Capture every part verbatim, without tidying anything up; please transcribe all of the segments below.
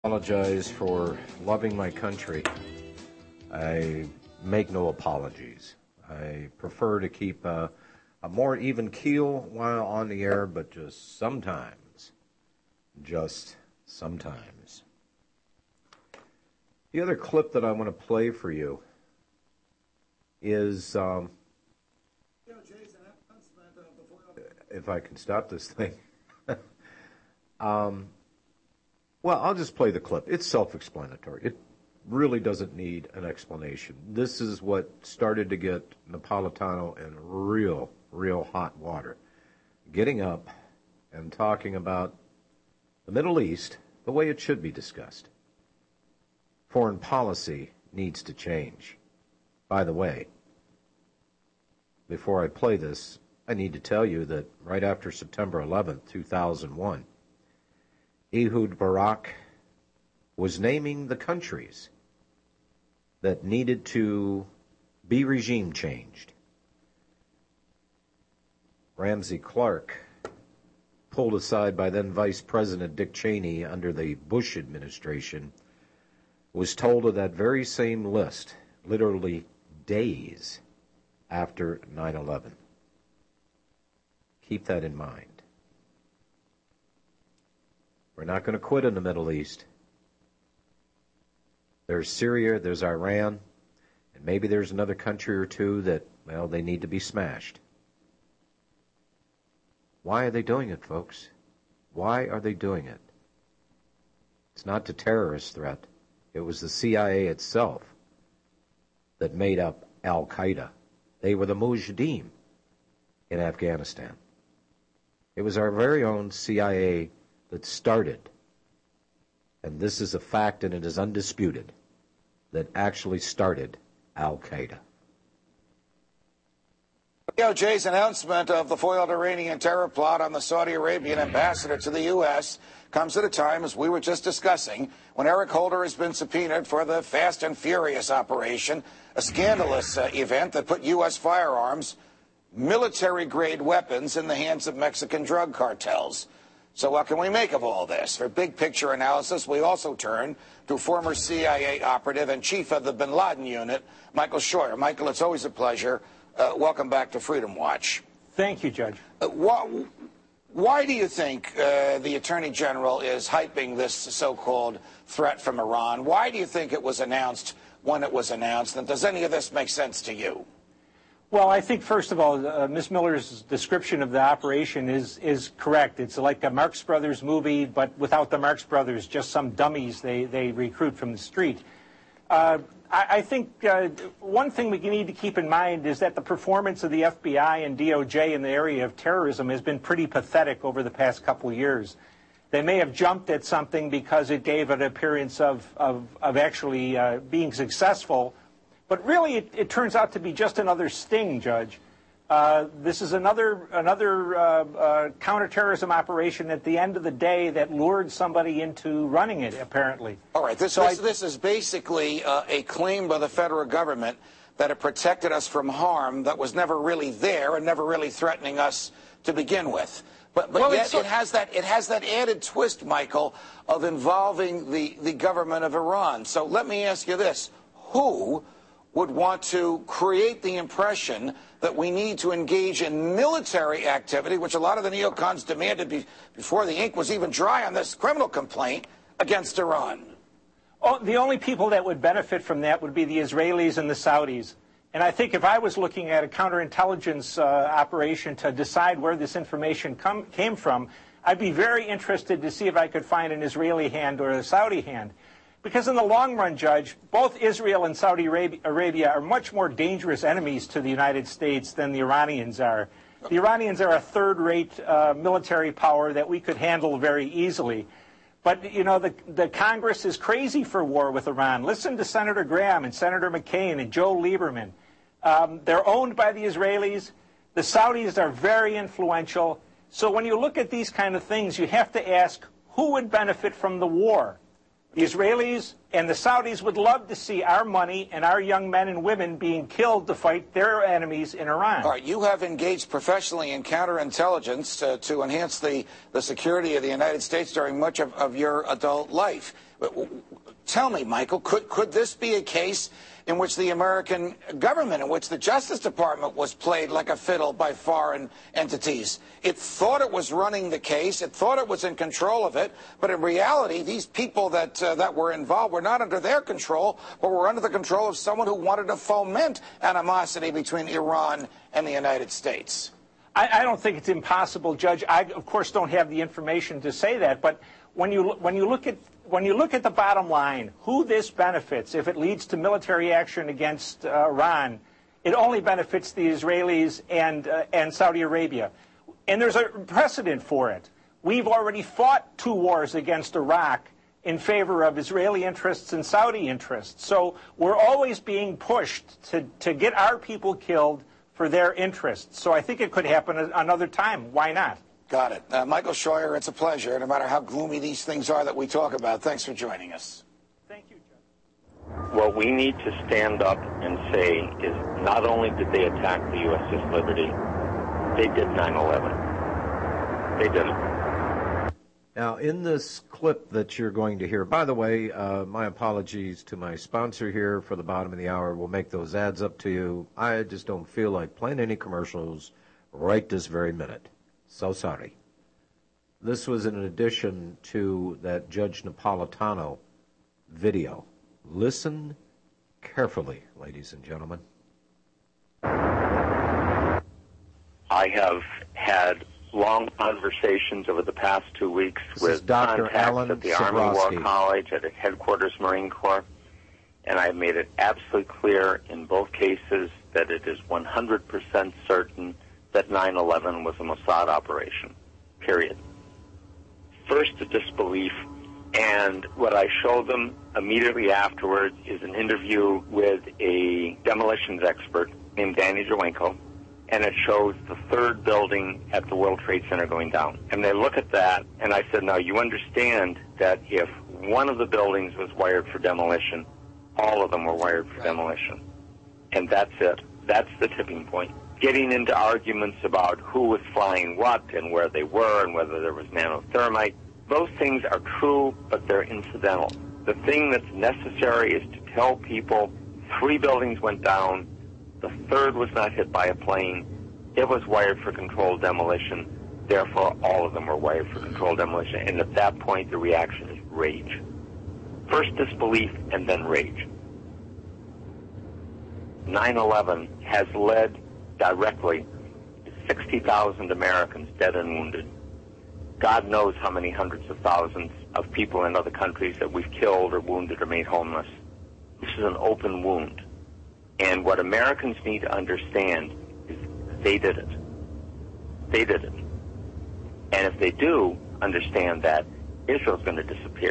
Apologize for loving my country. I make no apologies. I prefer to keep a, a more even keel while on the air, but just sometimes, just sometimes. The other clip that I want to play for you is, um, if I can stop this thing. um, well, I'll just play the clip. It's self-explanatory. It really doesn't need an explanation. This is what started to get Napolitano in real, real hot water. Getting up and talking about the Middle East the way it should be discussed. Foreign policy needs to change. By the way, before I play this, I need to tell you that right after September eleventh, two thousand one, Ehud Barak was naming the countries that needed to be regime changed. Ramsey Clark, pulled aside by then Vice President Dick Cheney under the Bush administration, was told of that very same list literally days after nine eleven. Keep that in mind. We're not going to quit in the Middle East. There's Syria, there's Iran, and maybe there's another country or two that, well, they need to be smashed. Why are they doing it, folks? Why are they doing it? It's not the terrorist threat. It was the C I A itself that made up Al-Qaeda. They were the Mujahideen in Afghanistan. It was our very own C I A that started, and this is a fact and it is undisputed, that actually started Al-Qaeda. D O J's announcement of the foiled Iranian terror plot on the Saudi Arabian ambassador to the U S comes at a time, as we were just discussing, when Eric Holder has been subpoenaed for the Fast and Furious operation, a scandalous uh, event that put U S firearms, military-grade weapons, in the hands of Mexican drug cartels. So what can we make of all this? For big-picture analysis, we also turn to former C I A operative and chief of the Bin Laden unit, Michael Scheuer. Michael, it's always a pleasure. Uh, welcome back to Freedom Watch. Thank you, Judge. Uh, why, why do you think uh, the Attorney General is hyping this so-called threat from Iran? Why do you think it was announced when it was announced? And does any of this make sense to you? Well, I think, first of all, uh, Miz Miller's description of the operation is, is correct. It's like a Marx Brothers movie, but without the Marx Brothers, just some dummies they, they recruit from the street. Uh, I, I think uh, one thing we need to keep in mind is that the performance of the F B I and D O J in the area of terrorism has been pretty pathetic over the past couple of years. They may have jumped at something because it gave an appearance of, of, of actually uh, being successful, but really it, it turns out to be just another sting, Judge. Uh, this is another another uh, uh, counterterrorism operation at the end of the day that lured somebody into running it, apparently. All right, this, so this, I, this is basically uh, a claim by the federal government that it protected us from harm that was never really there and never really threatening us to begin with. But, but well, yet it has that it has that added twist, Michael, of involving the, the government of Iran. So let me ask you this. Who would want to create the impression that we need to engage in military activity, which a lot of the neocons demanded be, before the ink was even dry on this criminal complaint, against Iran? Oh, the only people that would benefit from that would be the Israelis and the Saudis. And I think if I was looking at a counterintelligence uh, operation to decide where this information come, came from, I'd be very interested to see if I could find an Israeli hand or a Saudi hand. Because in the long run, Judge, both Israel and Saudi Arabia are much more dangerous enemies to the United States than the Iranians are. The Iranians are a third-rate uh, military power that we could handle very easily. But, you know, the, the Congress is crazy for war with Iran. Listen to Senator Graham and Senator McCain and Joe Lieberman. Um, they're owned by the Israelis. The Saudis are very influential. So when you look at these kind of things, you have to ask, who would benefit from the war? The Israelis and the Saudis would love to see our money and our young men and women being killed to fight their enemies in Iran. All right, you have engaged professionally in counterintelligence uh, to enhance the, the security of the United States during much of, of your adult life. Tell me, Michael, could, could this be a case in which the American government, in which the Justice Department was played like a fiddle by foreign entities? It thought it was running the case, it thought it was in control of it, but in reality, these people that, uh, that were involved were not under their control, but were under the control of someone who wanted to foment animosity between Iran and the United States. I, I don't think it's impossible, Judge. I, of course, don't have the information to say that, but when you, when you look at When you look at the bottom line, who this benefits, if it leads to military action against uh, Iran, it only benefits the Israelis and, uh, and Saudi Arabia. And there's a precedent for it. We've already fought two wars against Iraq in favor of Israeli interests and Saudi interests. So we're always being pushed to, to get our people killed for their interests. So I think it could happen another time. Why not? Got it. Uh, Michael Scheuer, it's a pleasure, no matter how gloomy these things are that we talk about. Thanks for joining us. Thank you, Judge. What we need to stand up and say is not only did they attack the U S S liberty, they did nine eleven. They did it. Now, in this clip that you're going to hear, by the way, uh, my apologies to my sponsor here for the bottom of the hour. We'll make those ads up to you. I just don't feel like playing any commercials right this very minute. So sorry. This was in addition to that Judge Napolitano video. Listen carefully, ladies and gentlemen. I have had long conversations over the past two weeks this with Doctor contacts Alan at the Army War College, at the headquarters Marine Corps, and I've made it absolutely clear in both cases that it is one hundred percent certain that nine eleven was a Mossad operation, period. First, the disbelief, and what I show them immediately afterwards is an interview with a demolitions expert named Danny Jawenko, and it shows the third building at the World Trade Center going down. And they look at that, and I said, now you understand that if one of the buildings was wired for demolition, all of them were wired for demolition. And that's it. That's the tipping point. Getting into arguments about who was flying what and where they were and whether there was nanothermite, those things are true, but they're incidental. The thing that's necessary is to tell people three buildings went down, the third was not hit by a plane, it was wired for controlled demolition, therefore all of them were wired for controlled demolition, and at that point the reaction is rage. First disbelief and then rage. nine eleven has led directly to sixty thousand Americans dead and wounded. God knows how many hundreds of thousands of people in other countries that we've killed or wounded or made homeless. This is an open wound. And what Americans need to understand is they did it. They did it. And if they do understand that, Israel's going to disappear.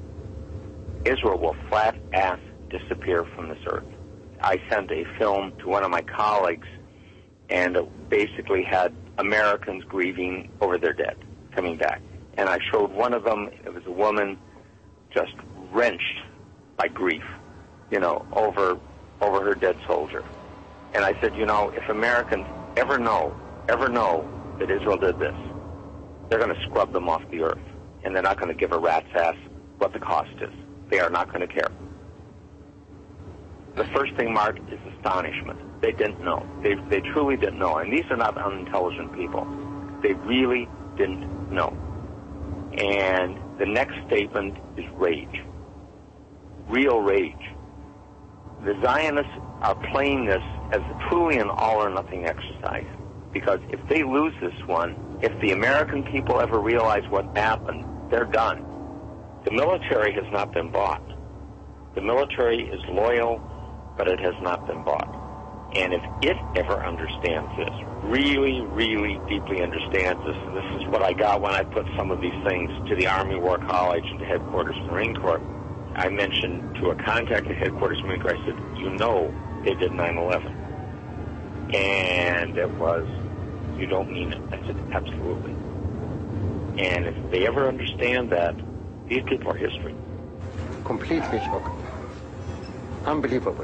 Israel will flat-ass disappear from this earth. I sent a film to one of my colleagues, and it basically had Americans grieving over their dead coming back. And I showed one of them, it was a woman just wrenched by grief, you know, over over her dead soldier. And I said, you know, if Americans ever know, ever know that Israel did this, they're going to scrub them off the earth. And they're not going to give a rat's ass what the cost is. They are not going to care. The first thing, Mark, is astonishment. They didn't know. They, they truly didn't know. And these are not unintelligent people. They really didn't know. And the next statement is rage. Real rage. The Zionists are playing this as truly an all-or-nothing exercise. Because if they lose this one, if the American people ever realize what happened, they're done. The military has not been bought. The military is loyal, but it has not been bought. And if it ever understands this, really, really deeply understands this, and this is what I got when I put some of these things to the Army War College and to Headquarters Marine Corps. I mentioned to a contact at Headquarters Marine Corps, I said, you know they did nine eleven. And it was, you don't mean it. I said, absolutely. And if they ever understand that, these people are history. Completely shocked. Unbelievable.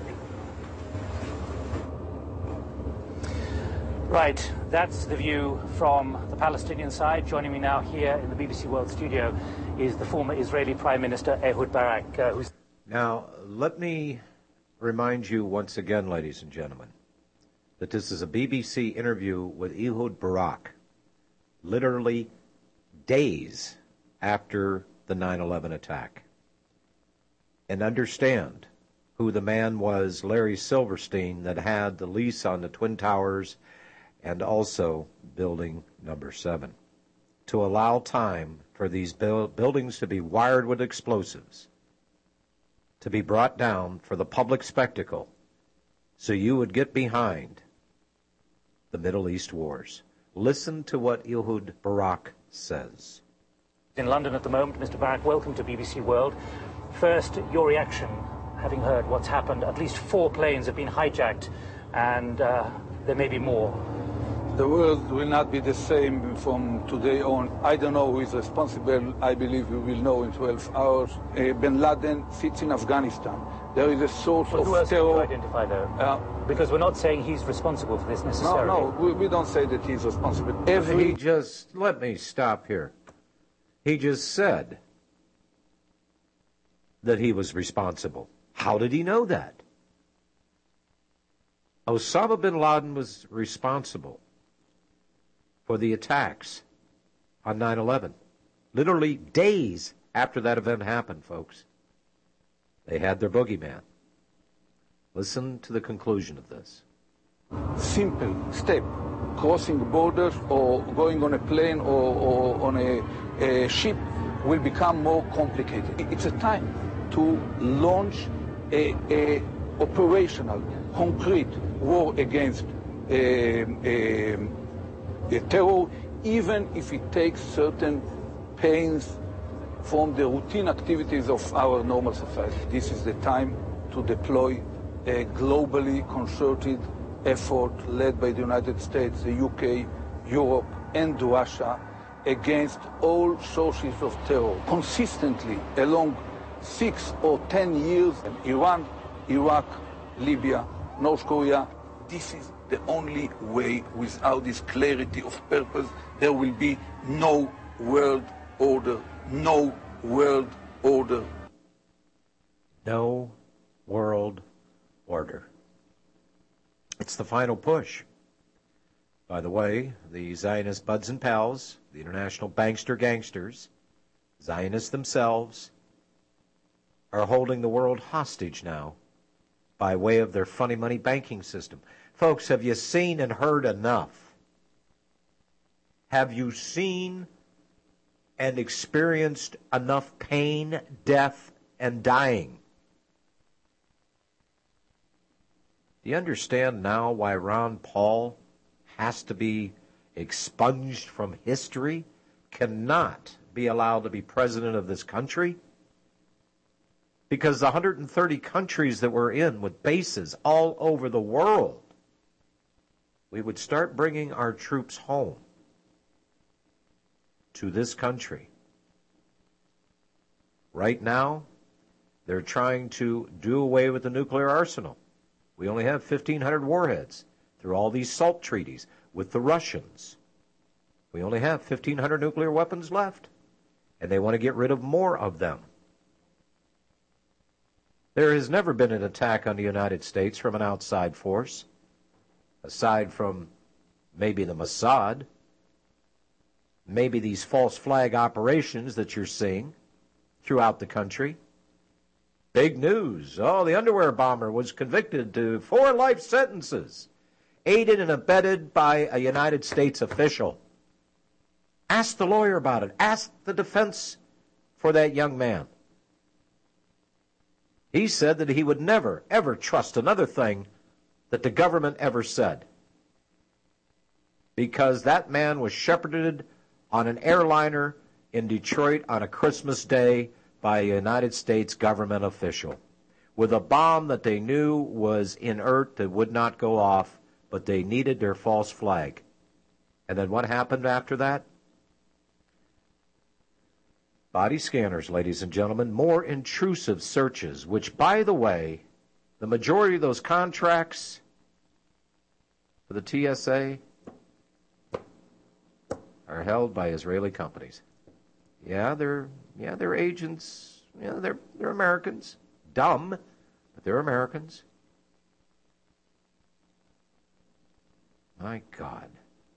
Right, that's the view from the Palestinian side. Joining me now here in the B B C World studio is the former Israeli Prime Minister Ehud Barak, uh, who's... Now, let me remind you once again, ladies and gentlemen, that this is a B B C interview with Ehud Barak, literally days after the nine eleven attack. And understand who the man was, Larry Silverstein, that had the lease on the Twin Towers and also building number seven, to allow time for these build- buildings to be wired with explosives, to be brought down for the public spectacle, so you would get behind the Middle East wars. Listen to what Ehud Barak says. In London at the moment. Mister Barak, welcome to B B C World. First, your reaction, having heard what's happened. At least four planes have been hijacked, and uh, there may be more. The world will not be the same from today on. I don't know who is responsible. I believe we will know in twelve hours. Uh, Bin Laden sits in Afghanistan. There is a source But of who else terror. can you identify, though? Uh, because we're not saying he's responsible for this necessarily. No, no, we, we don't say that he's responsible. Every He just, let me stop here. He just said that he was responsible. How did he know that? Osama bin Laden was responsible for the attacks on nine eleven. Literally days after that event happened, folks. They had their boogeyman. Listen to the conclusion of this. simple step, crossing borders or going on a plane or, or on a, a ship, will become more complicated. It's a time to launch a, a operational, concrete war against a, a, a terror, even if it takes certain pains from the routine activities of our normal society. This is the time to deploy a globally concerted effort led by the United States, the U K, Europe, and Russia against all sources of terror. Consistently, along six or ten years, Iran, Iraq, Libya, North Korea, this is the only way. Without this clarity of purpose, there will be no world order, no world order. No world order. It's the final push. By the way, the Zionist buds and pals, the international bankster gangsters, Zionists themselves, are holding the world hostage now by way of their funny money banking system. Folks, have you seen and heard enough? Have you seen and experienced enough pain, death, and dying? Do you understand now why Ron Paul has to be expunged from history, cannot be allowed to be president of this country? Because the one hundred thirty countries that we're in with bases all over the world, we would start bringing our troops home to this country. Right now, they're trying to do away with the nuclear arsenal. We only have fifteen hundred warheads through all these SALT treaties with the Russians. We only have fifteen hundred nuclear weapons left, and they want to get rid of more of them. There has never been an attack on the United States from an outside force, aside from maybe the Mossad, maybe these false flag operations that you're seeing throughout the country. Big news. Oh, the underwear bomber was convicted to four life sentences, aided and abetted by a United States official. Ask the lawyer about it. Ask the defense for that young man. He said that he would never, ever trust another thing that the government ever said, because that man was shepherded on an airliner in Detroit on a Christmas day by a United States government official with a bomb that they knew was inert, that would not go off, but they needed their false flag. And then what happened after that? Body scanners, ladies and gentlemen, more intrusive searches, which, by the way, the majority of those contracts for the T S A are held by Israeli companies. Yeah, they're yeah they're agents. Yeah, they're they're Americans. Dumb, but they're Americans. My God.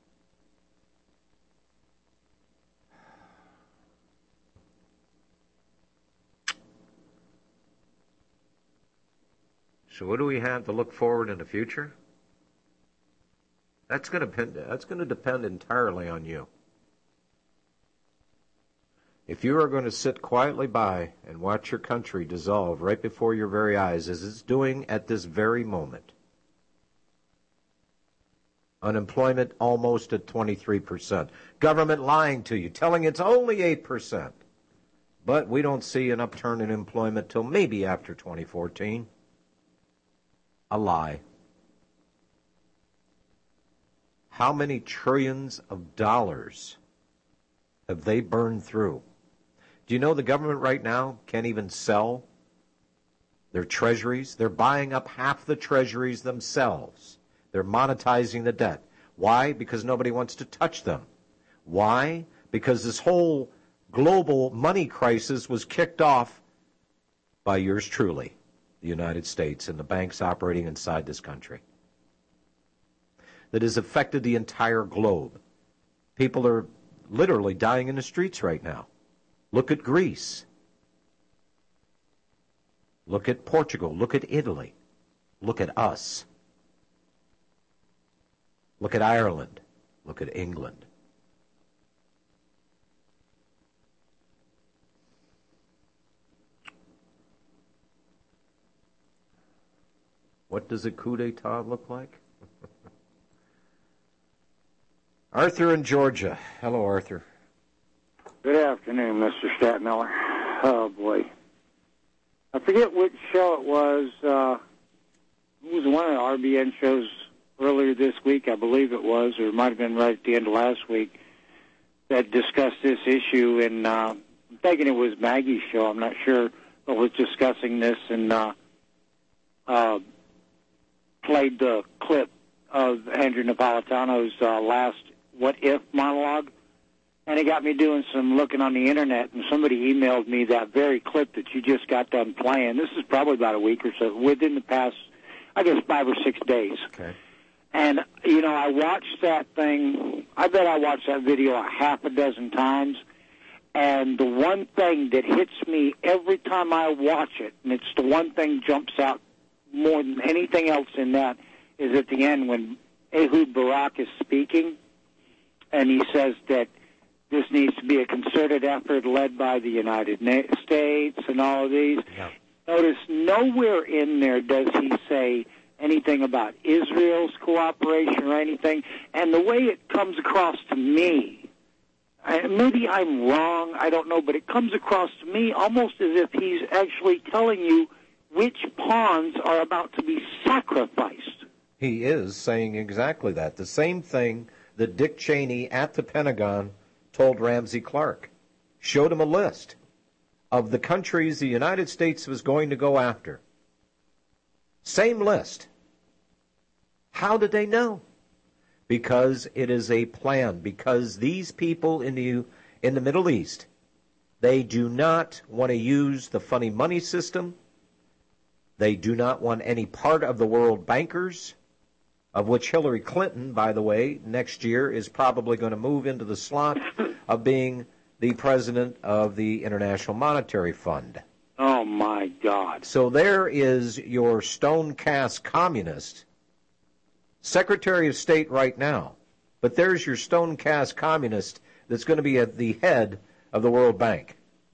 So what do we have to look forward in the future? That's going to that's going to depend entirely on you. If you are going to sit quietly by and watch your country dissolve right before your very eyes, as it's doing at this very moment, unemployment almost at twenty-three percent, government lying to you, telling it's only eight percent, but we don't see an upturn in employment till maybe after twenty fourteen. A lie. How many trillions of dollars have they burned through? Do you know the government right now can't even sell their treasuries? They're buying up half the treasuries themselves. They're monetizing the debt. Why? Because nobody wants to touch them. Why? Because this whole global money crisis was kicked off by yours truly, the United States, and the banks operating inside this country. That has affected the entire globe. People are literally dying in the streets right now. Look at Greece. Look at Portugal. Look at Italy. Look at us. Look at Ireland. Look at England. What does a coup d'etat look like? Arthur in Georgia. Hello, Arthur. Good afternoon, Mister Statmiller. Oh, boy. I forget which show it was. Uh, it was one of the R B N shows earlier this week, I believe it was, or it might have been right at the end of last week, that discussed this issue. And uh, I'm thinking it was Maggie's show. I'm not sure, but was discussing this and uh, uh, played the clip of Andrew Napolitano's uh, last What If monologue. And it got me doing some looking on the Internet, and somebody emailed me that very clip that you just got done playing. This is probably about a week or so, within the past, I guess, five or six days. Okay. And, you know, I watched that thing, I bet I watched that video a half a dozen times, and the one thing that hits me every time I watch it, and it's the one thing jumps out more than anything else in that, is at the end when Ehud Barak is speaking, and he says that this needs to be a concerted effort led by the United States and all of these. Yeah. Notice nowhere in there does he say anything about Israel's cooperation or anything. And the way it comes across to me, maybe I'm wrong, I don't know, but it comes across to me almost as if he's actually telling you which pawns are about to be sacrificed. He is saying exactly that. The same thing that Dick Cheney at the Pentagon told Ramsey Clark. Showed him a list of the countries the United States was going to go after. Same list. How did they know? Because it is a plan. Because these people in the, in the Middle East, they do not want to use the funny money system. They do not want any part of the world bankers, of which Hillary Clinton, by the way, next year is probably going to move into the slot of being the president of the International Monetary Fund. Oh, my God. So there is your stone-cast communist, Secretary of State right now, but there's your stone-cast communist that's going to be at the head of the World Bank.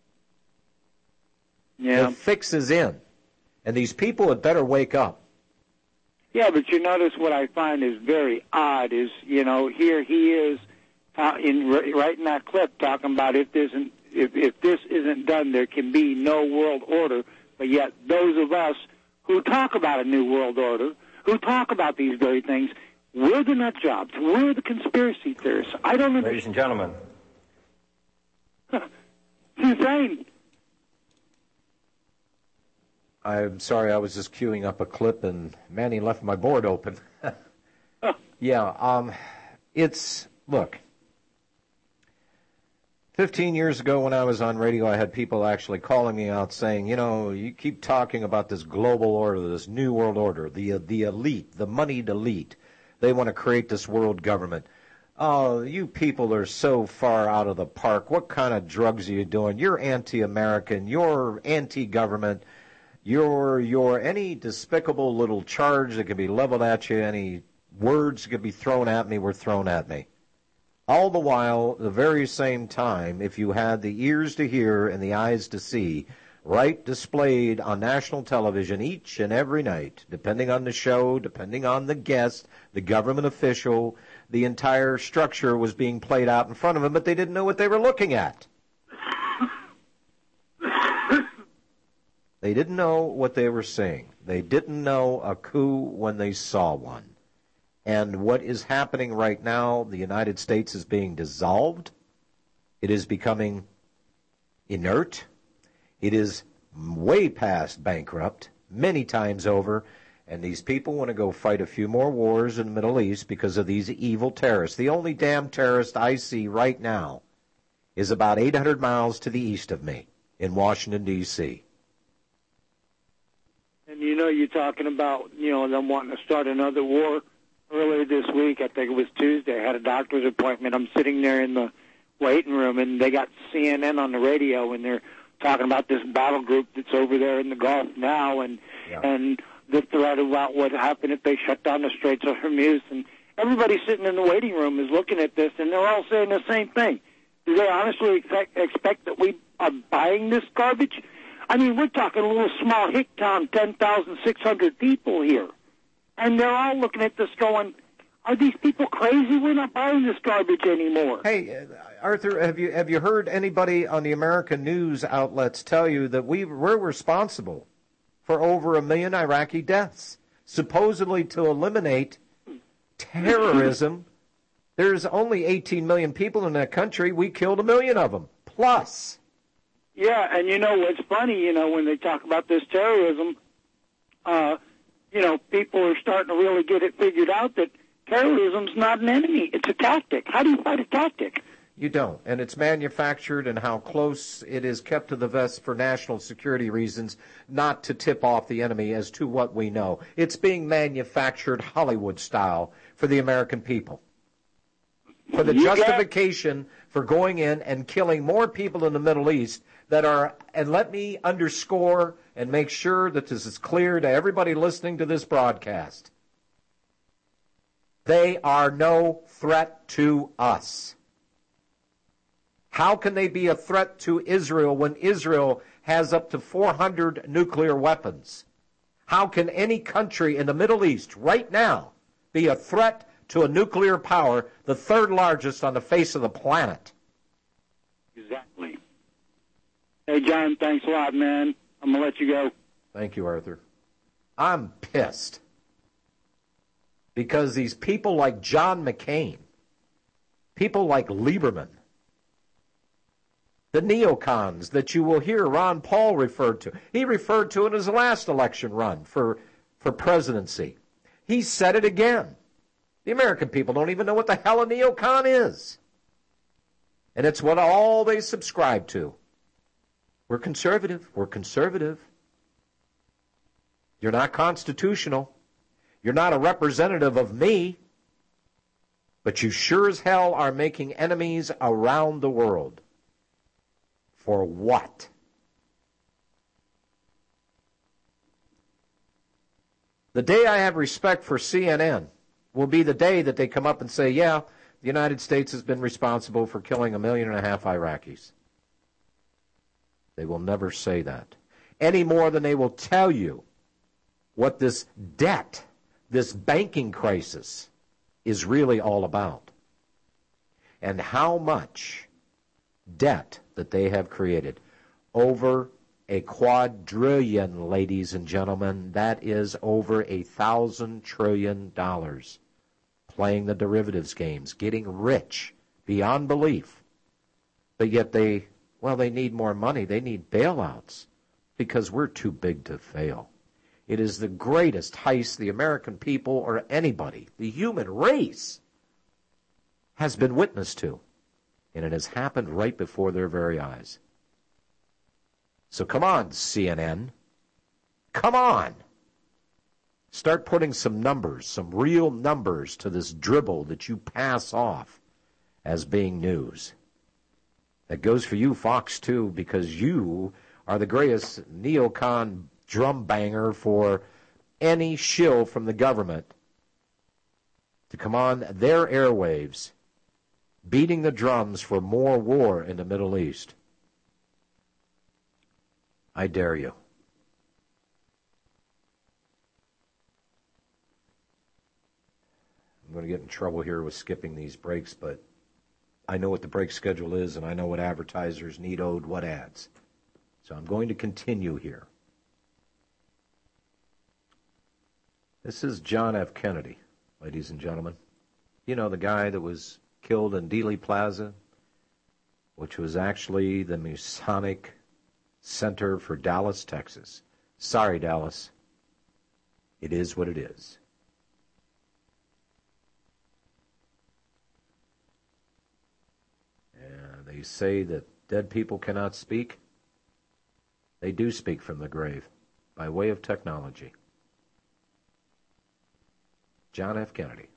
Yeah. The fix is in, and these people had better wake up. Yeah, but you notice what I find is very odd is, you know, here he is uh, in right in that clip talking about if this isn't if, if this isn't done, there can be no world order. But yet those of us who talk about a new world order, who talk about these very things, we're the nut jobs. We're the conspiracy theorists. I don't understand. Ladies and gentlemen. It's insane. I'm sorry, I was just queuing up a clip, and Manny left my board open. Yeah, um, it's, look, Fifteen years ago when I was on radio, I had people actually calling me out saying, you know, you keep talking about this global order, this new world order, the the elite, the moneyed elite. They want to create this world government. Oh, you people are so far out of the park. What kind of drugs are you doing? You're anti-American. You're anti-government. You're, you're any despicable little charge that could be leveled at you, any words that could be thrown at me were thrown at me. All the while, the very same time, if you had the ears to hear and the eyes to see, right displayed on national television each and every night, depending on the show, depending on the guest, the government official, the entire structure was being played out in front of them, but they didn't know what they were looking at. They didn't know what they were seeing. They didn't know a coup when they saw one. And what is happening right now, the United States is being dissolved. It is becoming inert. It is way past bankrupt, many times over. And these people want to go fight a few more wars in the Middle East because of these evil terrorists. The only damn terrorist I see right now is about eight hundred miles to the east of me in Washington, D C And you know, you're talking about, you know, them wanting to start another war. Earlier this week, I think it was Tuesday, I had a doctor's appointment. I'm sitting there in the waiting room, and they got C N N on the radio, and they're talking about this battle group that's over there in the Gulf now, and yeah. and the threat about what happened if they shut down the Straits of Hormuz. And everybody sitting in the waiting room is looking at this, and they're all saying the same thing. Do they honestly expect, expect that we are buying this garbage? I mean, we're talking a little small hick town, ten thousand six hundred people here. And they're all looking at this going, are these people crazy? We're not buying this garbage anymore. Hey, uh, Arthur, have you have you heard anybody on the American news outlets tell you that we, we're responsible for over a million Iraqi deaths, supposedly to eliminate terrorism? There's only eighteen million people in that country. We killed a million of them, plus. Yeah, and you know what's funny, you know, when they talk about this terrorism, uh, you know, people are starting to really get it figured out that terrorism's not an enemy. It's a tactic. How do you fight a tactic? You don't. And it's manufactured, and how close it is kept to the vest for national security reasons, not to tip off the enemy as to what we know. It's being manufactured Hollywood style for the American people. For the You justification got- for going in and killing more people in the Middle East that are, and let me underscore and make sure that this is clear to everybody listening to this broadcast. They are no threat to us. How can they be a threat to Israel when Israel has up to four hundred nuclear weapons? How can any country in the Middle East right now be a threat to a nuclear power, the third largest on the face of the planet? Exactly. Hey, John, thanks a lot, man. I'm going to let you go. Thank you, Arthur. I'm pissed because these people like John McCain, people like Lieberman, the neocons that you will hear Ron Paul referred to. He referred to it as the last election run for, for presidency. He said it again. The American people don't even know what the hell a neocon is. And it's what all they subscribe to. We're conservative. We're conservative. You're not constitutional. You're not a representative of me. But you sure as hell are making enemies around the world. For what? The day I have respect for C N N will be the day that they come up and say, yeah, the United States has been responsible for killing a million and a half Iraqis. They will never say that. Any more than they will tell you what this debt, this banking crisis, is really all about. And how much debt that they have created. Over a quadrillion, ladies and gentlemen. That is over a thousand trillion dollars. Playing the derivatives games, getting rich beyond belief. But yet they, well, they need more money. They need bailouts because we're too big to fail. It is the greatest heist the American people or anybody, the human race, has been witness to. And it has happened right before their very eyes. So come on, C N N. Come on. Start putting some numbers, some real numbers to this dribble that you pass off as being news. That goes for you, Fox, too, because you are the greatest neocon drum banger for any shill from the government to come on their airwaves, beating the drums for more war in the Middle East. I dare you. I'm going to get in trouble here with skipping these breaks, but I know what the break schedule is, and I know what advertisers need owed what ads. So I'm going to continue here. This is John F. Kennedy, ladies and gentlemen. You know, the guy that was killed in Dealey Plaza, which was actually the Masonic Center for Dallas, Texas. Sorry, Dallas. It is what it is. And they say that dead people cannot speak. They do speak from the grave by way of technology. John F. Kennedy.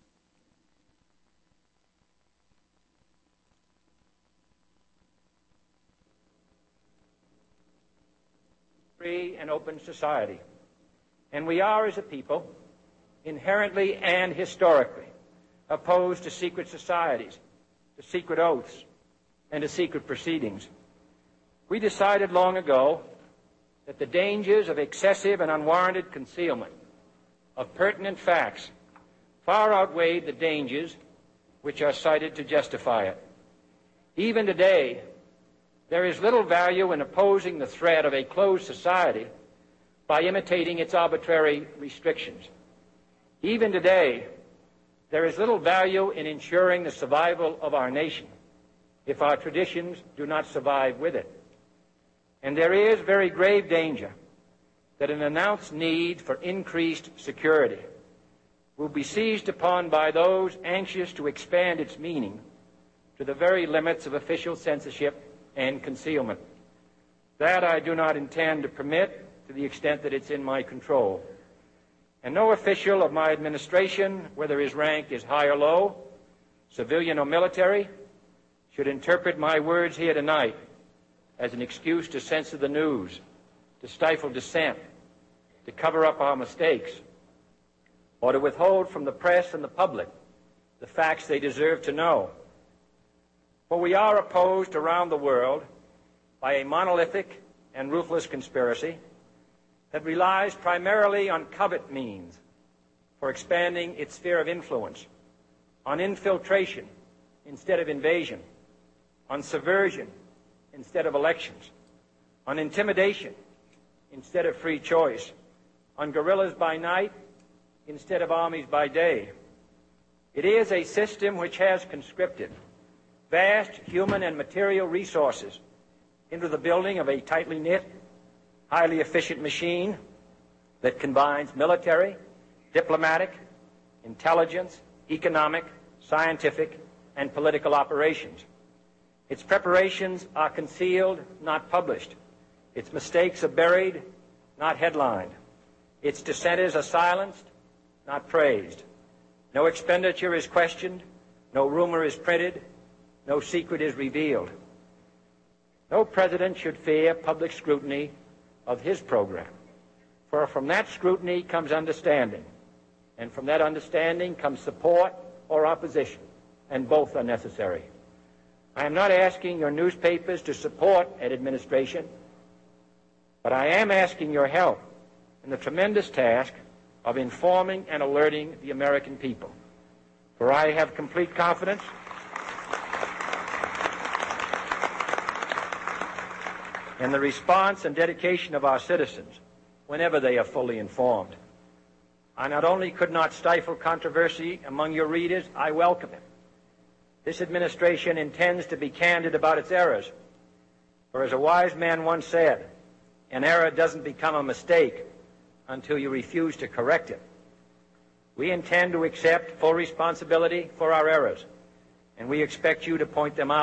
Free and open society. And we are, as a people, inherently and historically opposed to secret societies, to secret oaths, and to secret proceedings. We decided long ago that the dangers of excessive and unwarranted concealment of pertinent facts far outweighed the dangers which are cited to justify it. Even today, there is little value in opposing the threat of a closed society by imitating its arbitrary restrictions. Even today, there is little value in ensuring the survival of our nation if our traditions do not survive with it. And there is very grave danger that an announced need for increased security will be seized upon by those anxious to expand its meaning to the very limits of official censorship and concealment. That I do not intend to permit to the extent that it's in my control. And no official of my administration, whether his rank is high or low, civilian or military, should interpret my words here tonight as an excuse to censor the news, to stifle dissent, to cover up our mistakes, or to withhold from the press and the public the facts they deserve to know. For we are opposed around the world by a monolithic and ruthless conspiracy that relies primarily on covert means for expanding its sphere of influence, on infiltration instead of invasion, on subversion instead of elections, on intimidation instead of free choice, on guerrillas by night instead of armies by day. It is a system which has conscripted vast human and material resources into the building of a tightly knit, highly efficient machine that combines military, diplomatic, intelligence, economic, scientific, and political operations. Its preparations are concealed, not published. Its mistakes are buried, not headlined. Its dissenters are silenced, not praised. No expenditure is questioned, no rumor is printed, no secret is revealed. No president should fear public scrutiny of his program, for from that scrutiny comes understanding, and from that understanding comes support or opposition, and both are necessary. I am not asking your newspapers to support an administration, but I am asking your help in the tremendous task of informing and alerting the American people. For I have complete confidence in the response and dedication of our citizens whenever they are fully informed. I not only could not stifle controversy among your readers, I welcome it. This administration intends to be candid about its errors. For as a wise man once said, an error doesn't become a mistake until you refuse to correct it. We intend to accept full responsibility for our errors, and we expect you to point them out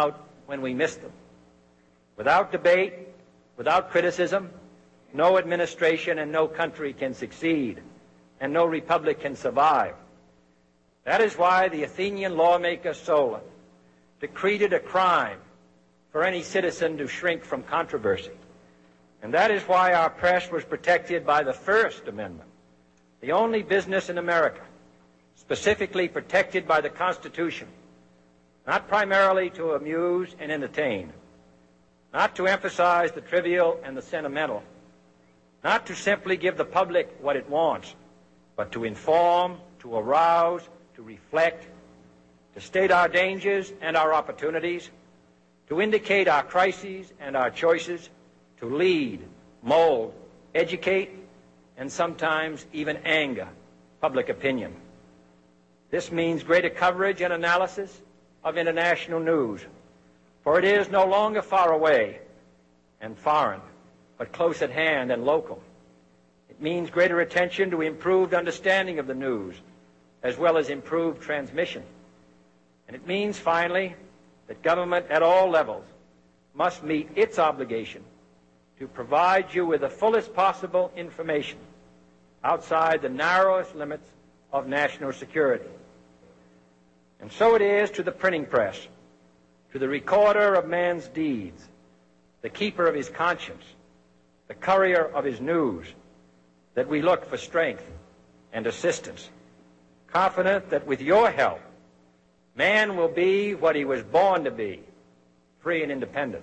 when we miss them. Without debate, without criticism, no administration and no country can succeed, and no republic can survive. That is why the Athenian lawmaker Solon decreed it a crime for any citizen to shrink from controversy. And that is why our press was protected by the First Amendment, the only business in America specifically protected by the Constitution, not primarily to amuse and entertain, not to emphasize the trivial and the sentimental, not to simply give the public what it wants, but to inform, to arouse, to reflect, to state our dangers and our opportunities, to indicate our crises and our choices, to lead, mold, educate, and sometimes even anger public opinion. This means greater coverage and analysis of international news, for it is no longer far away and foreign, but close at hand and local. It means greater attention to improved understanding of the news, as well as improved transmission. And it means, finally, that government at all levels must meet its obligation to provide you with the fullest possible information outside the narrowest limits of national security. And so it is to the printing press, to the recorder of man's deeds, the keeper of his conscience, the courier of his news, that we look for strength and assistance, confident that with your help, man will be what he was born to be, free and independent.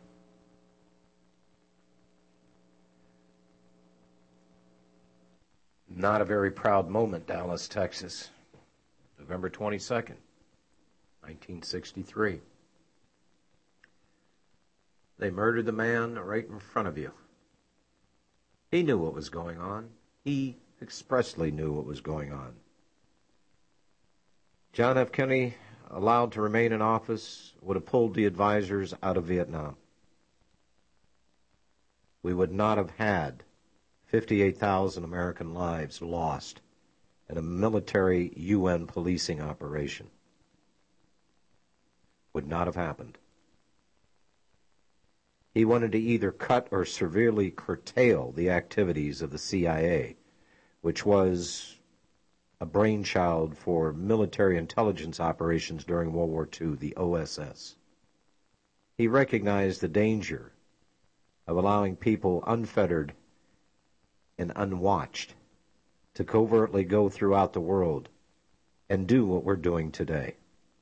Not a very proud moment, Dallas, Texas. November twenty-second, nineteen sixty-three. They murdered the man right in front of you. He knew what was going on. He expressly knew what was going on. John F. Kennedy, allowed to remain in office, would have pulled the advisors out of Vietnam. We would not have had fifty-eight thousand American lives lost in a military U N policing operation. Would not have happened. He wanted to either cut or severely curtail the activities of the C I A, which was a brainchild for military intelligence operations during World War Two, the O S S. He recognized the danger of allowing people unfettered and unwatched to covertly go throughout the world and do what we're doing today.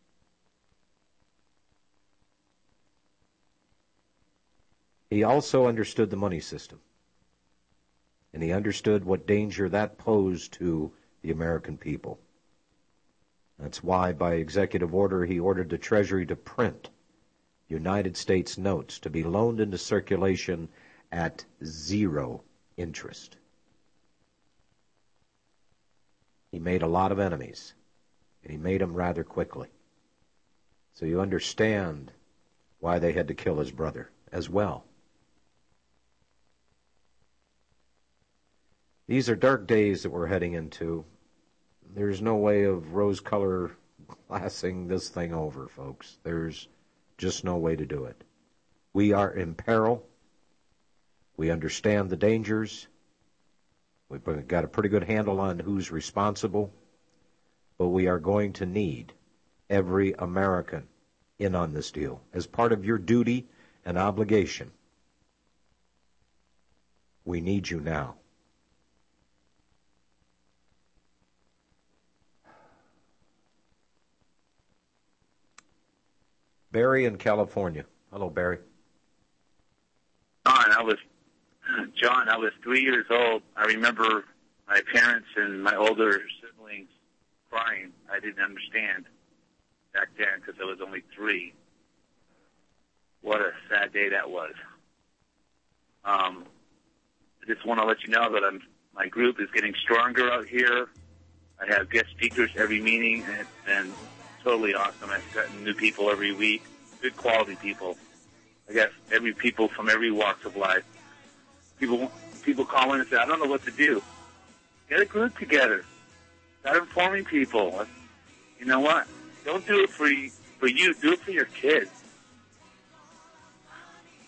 He also understood the money system, and he understood what danger that posed to the American people. That's why, by executive order, he ordered the Treasury to print United States notes to be loaned into circulation at zero interest. He made a lot of enemies, and he made them rather quickly. So you understand why they had to kill his brother as well. These are dark days that we're heading into. There's no way of rose-color glassing this thing over, folks. There's just no way to do it. We are in peril. We understand the dangers. We've got a pretty good handle on who's responsible. But we are going to need every American in on this deal as part of your duty and obligation. We need you now. Barry in California. Hello, Barry. John, I was John. I was three years old. I remember my parents and my older siblings crying. I didn't understand back then because I was only three. What a sad day that was. Um, I just want to let you know that I'm, my group is getting stronger out here. I have guest speakers every meeting, and it's been totally awesome. I've gotten new people every week, good quality people. I got every people from every walk of life. People people call in and say, I don't know what to do. Get a group together. Start informing people. You know what? Don't do it for you, for you. Do it for your kids.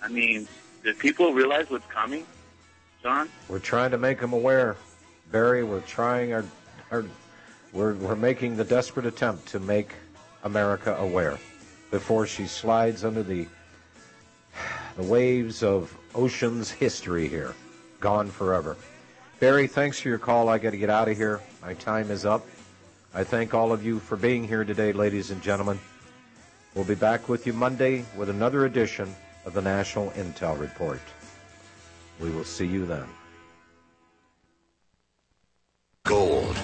I mean, do people realize what's coming, John? We're trying to make them aware, Barry. We're trying our, our we're we're making the desperate attempt to make America aware before she slides under the the waves of ocean's history here, gone forever. Barry, thanks for your call. I got to get out of here. My time is up. I thank all of you for being here today, ladies and gentlemen. We'll be back with you Monday with another edition of the National Intel Report. We will see you then. Gold.